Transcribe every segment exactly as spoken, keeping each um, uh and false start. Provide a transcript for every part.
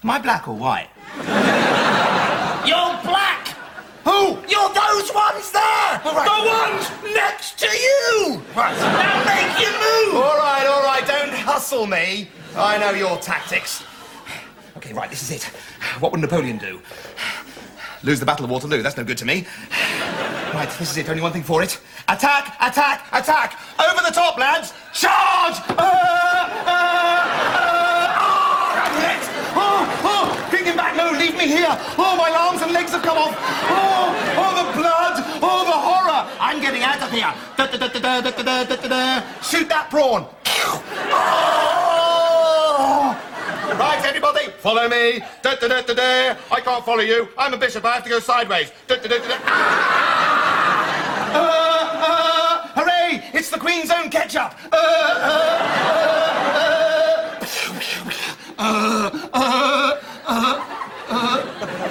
Am I black or white? You're black! Who? You're those ones there! All right. The ones next to you! Right. Now make your move! All right, all right, don't hustle me. I know your tactics. Okay, right, this is it. What would Napoleon do? Lose the Battle of Waterloo, that's no good to me. Right, this is it, only one thing for it. Attack, attack, attack! Over the top, lads! Charge! Uh, uh, uh, oh, I'm hit! Oh, oh, thinking back, no, leave me here! Oh, my arms and legs have come off! Oh, oh, the blood! Oh, the horror! I'm getting out of here! Da, da, da, da, da, da, da, da, da. Shoot that prawn! Oh! Right, everybody, follow me. Da, da, da, da, da. I can't follow you. I'm a bishop. I have to go sideways. Da, da, da, da, da. Ah! Uh, uh, hooray! It's the Queen's own ketchup. Uh, uh, uh, uh, uh, uh, uh,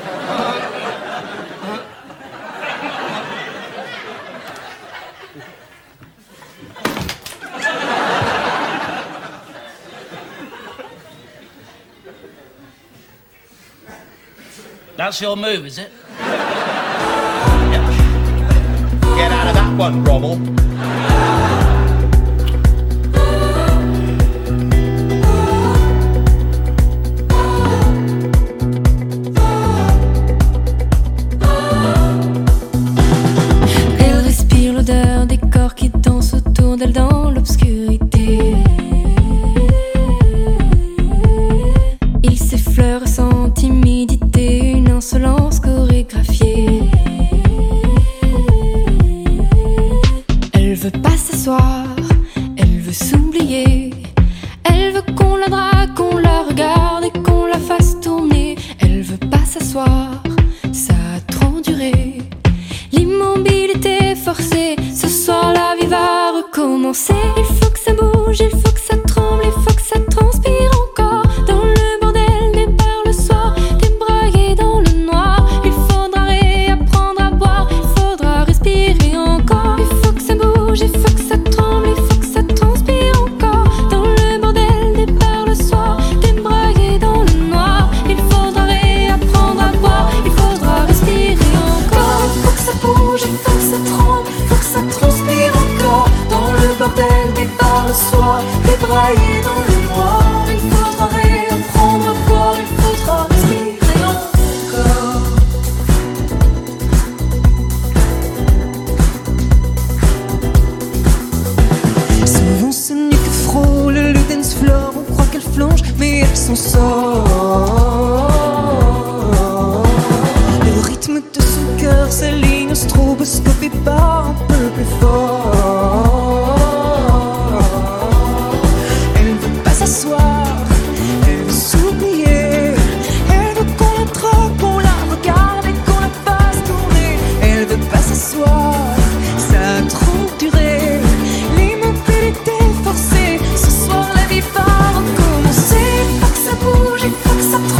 That's your move, is it? Yep. Get out of that one, Rommel. Elle respire l'odeur des corps qui dansent autour d'elle dans l'obscurité. Il s'effleure sans timidité, une insolence chorégraphiée. Elle veut pas s'asseoir, elle veut s'oublier. Elle veut qu'on la drague, qu'on la regarde et qu'on la fasse tourner. Elle veut pas s'asseoir, ça a trop duré. L'immobilité forcée, ce soir la vie va recommencer. Il faut que ça bouge, il faut que ça tremble, il faut que ça transpire encore. Dans le bordel des bars le soir, débraillé dans le noir. Il faudra réapprendre à boire, il faudra respirer encore. Il faut que ça bouge, il faut que ça tremble, il faut que ça transpire encore. Dans le bordel des bars le soir, débraillé dans le noir. Il faudra réapprendre à boire, il faudra respirer encore. Il faut que ça bouge, il faut que ça tremble, il faut que ça transpire encore. Dans le bordel des bars le soir, débraillé dans le noir. Il faudra réapprendre à boire, il faudra respirer encore. Souvent ce n'est que frôle le dance floor. On croit qu'elle flanche, mais elle s'en sort. Le rythme de son cœur s'aligne au stroboscope et part un peu plus fort. Elle veut pas s'asseoir, elle veut s'oublier. Elle veut qu'on la troque, qu'on la regarde et qu'on la fasse tourner. Elle veut pas s'asseoir, ça a trop duré. L'immobilité forcée, ce soir la vie va recommencer. Il faut que ça bouge, il faut que ça tremble.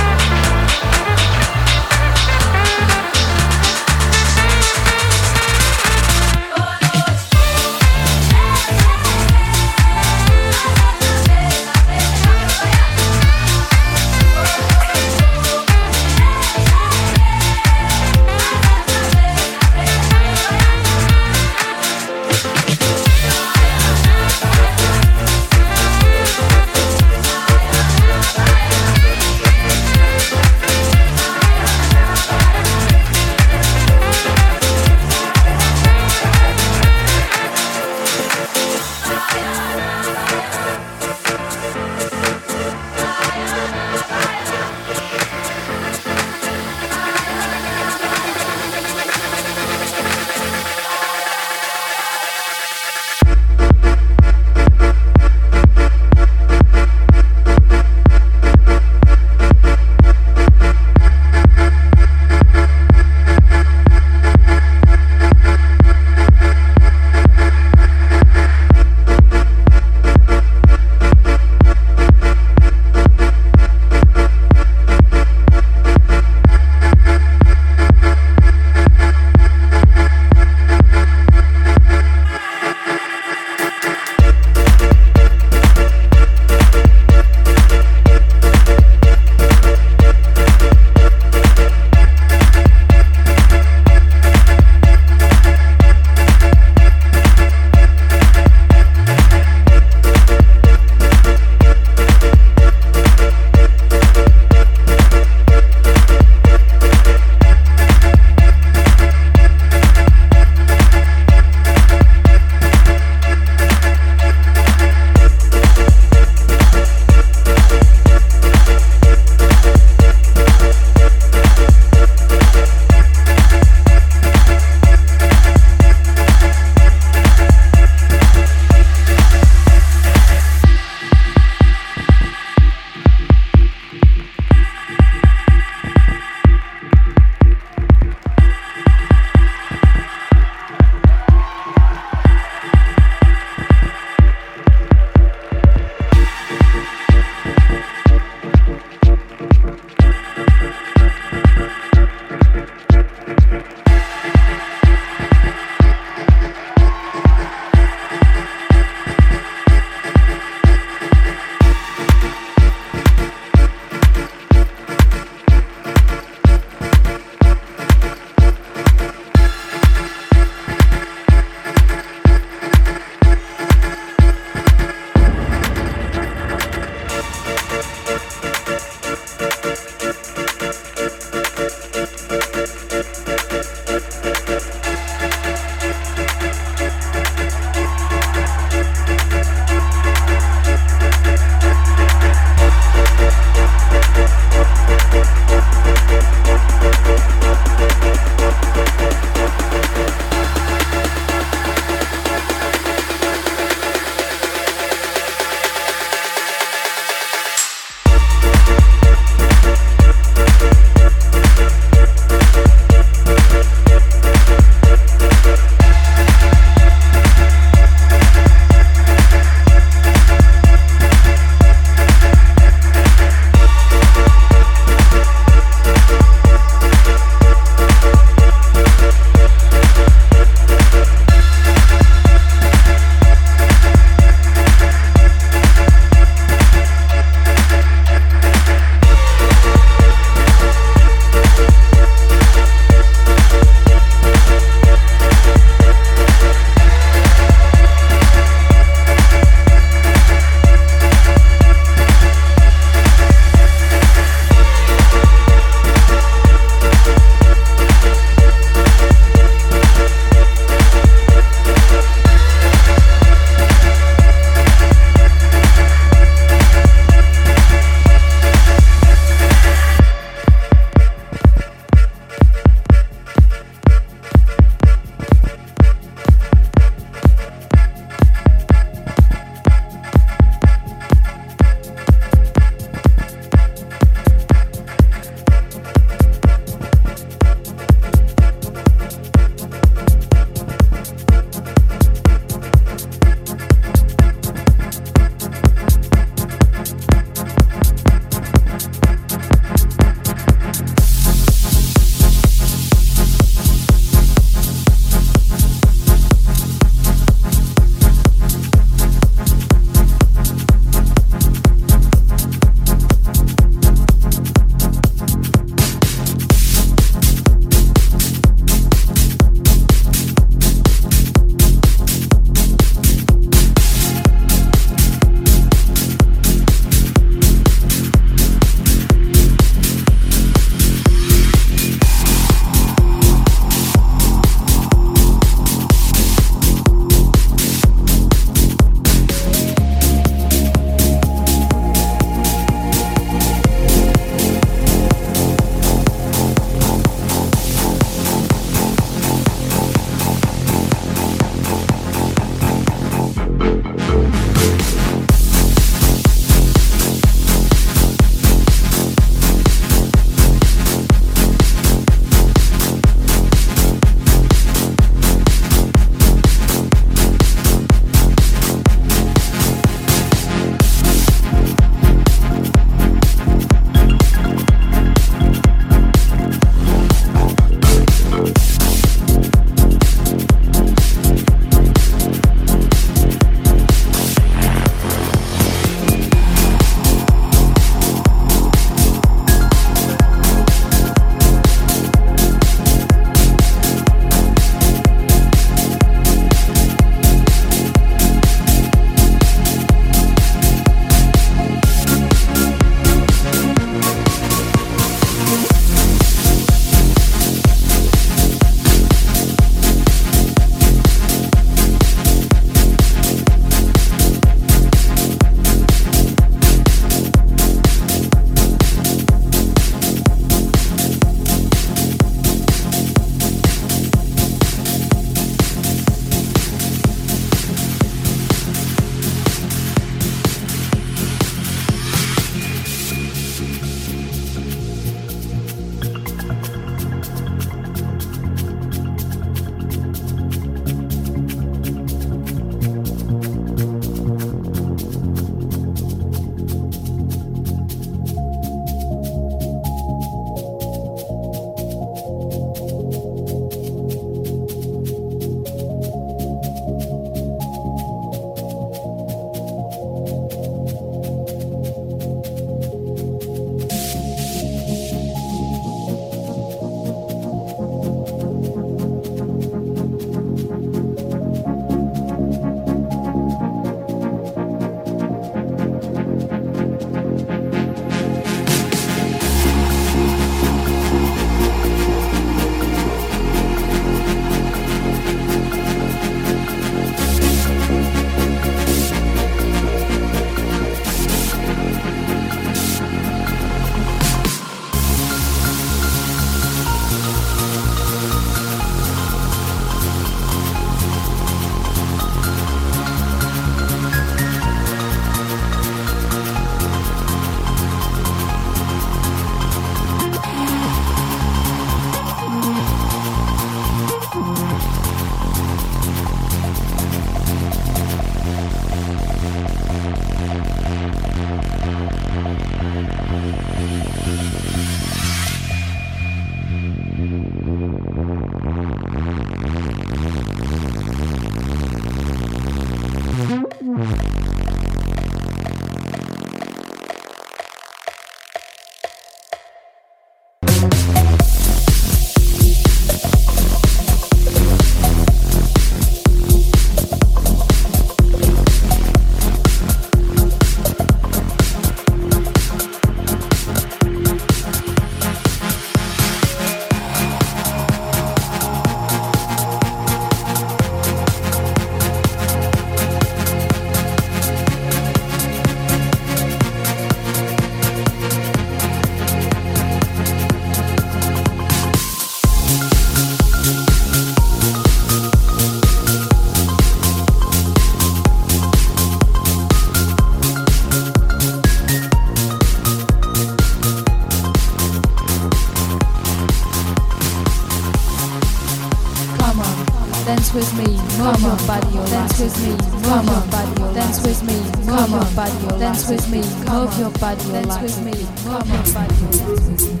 dance with me, move your body, your dance with me, move your body, your dance with me, move your body, your dance with me, move your body, your dance with me, move your body, your dance with me.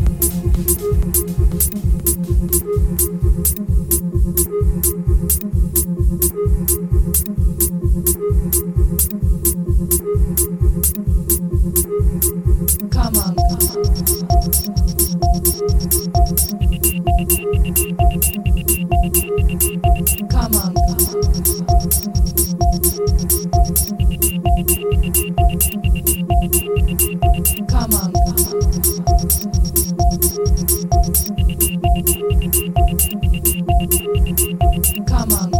Come on, come on, come on, come on.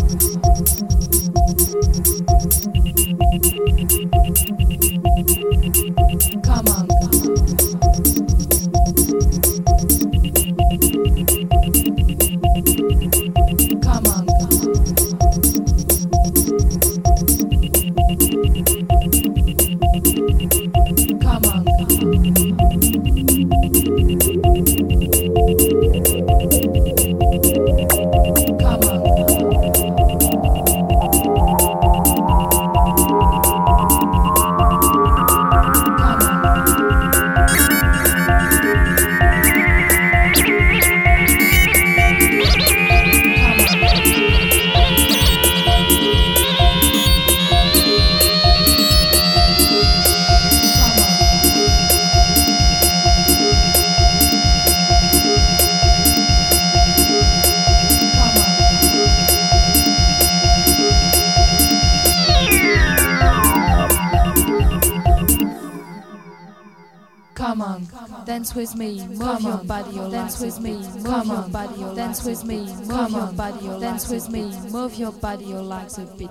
Come on. Come on. Come on. Come on. Come on, dance with me, move your body, your dance with me, move your body, your dance with me, move your body, your dance with me, move your body, your legs a bit.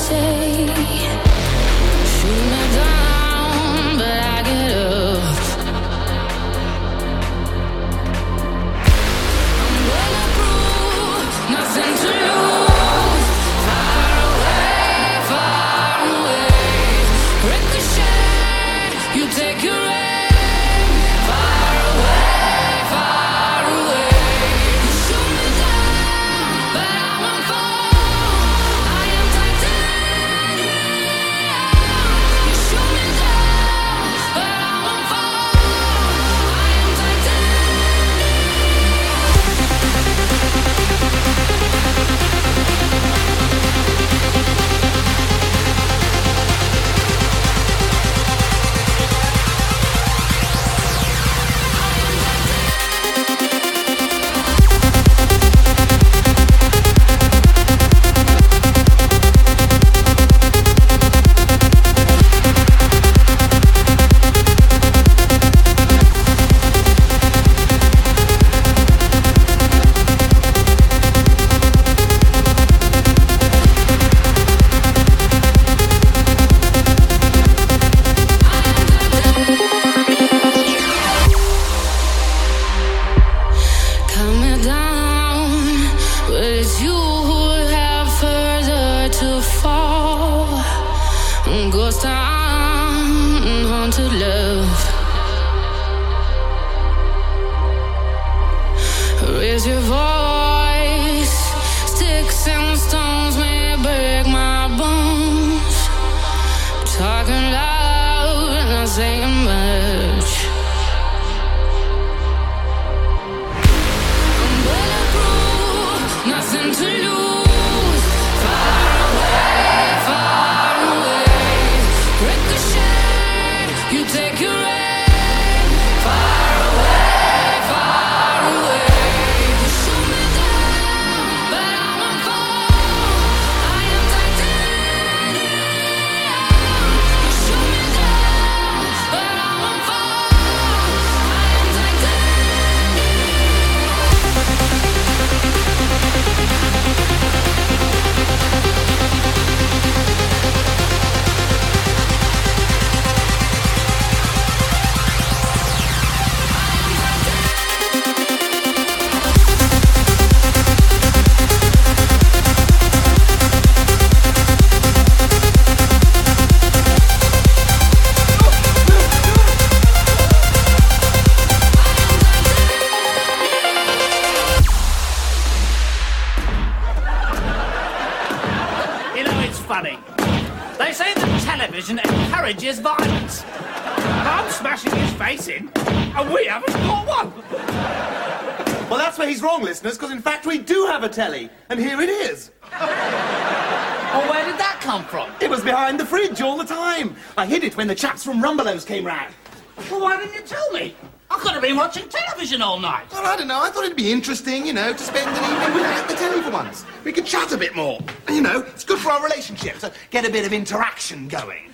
say, shoot me down, but I get up. I'm bulletproof, nothing to lose. Far away, far away. Ricochet, you take your aim. Far away, far away. You shoot me down, but I won't fall. I am titanium. You shoot me down, but I won't fall. I am cut me down, but it's you who have further to fall. Ghost town, haunted love. Raise your voice. Sticks and stones may break my bones. Talking loud, not saying much. I'm bulletproof, nothing to lose. Far away, far away. Ricochet, you take your aim. Far away, far away. You shoot me down, but I won't fall. I am titanium. You shoot me down, but I won't fall. I am You know, it's funny. They say that television encourages violence. And I'm smashing his face in, and we haven't got one. Well, that's where he's wrong, listeners, because in fact we do have a telly, and here it is. Well, where did that come from? It was behind the fridge all the time. I hid it when the chaps from Rumbelows came round. Well, why didn't you tell me? I could have been watching television all night. Well, I don't know. I thought it'd be interesting, you know, to spend an evening without the telly for once. We could chat a bit more. You know, it's good for our relationship, so get a bit of interaction going.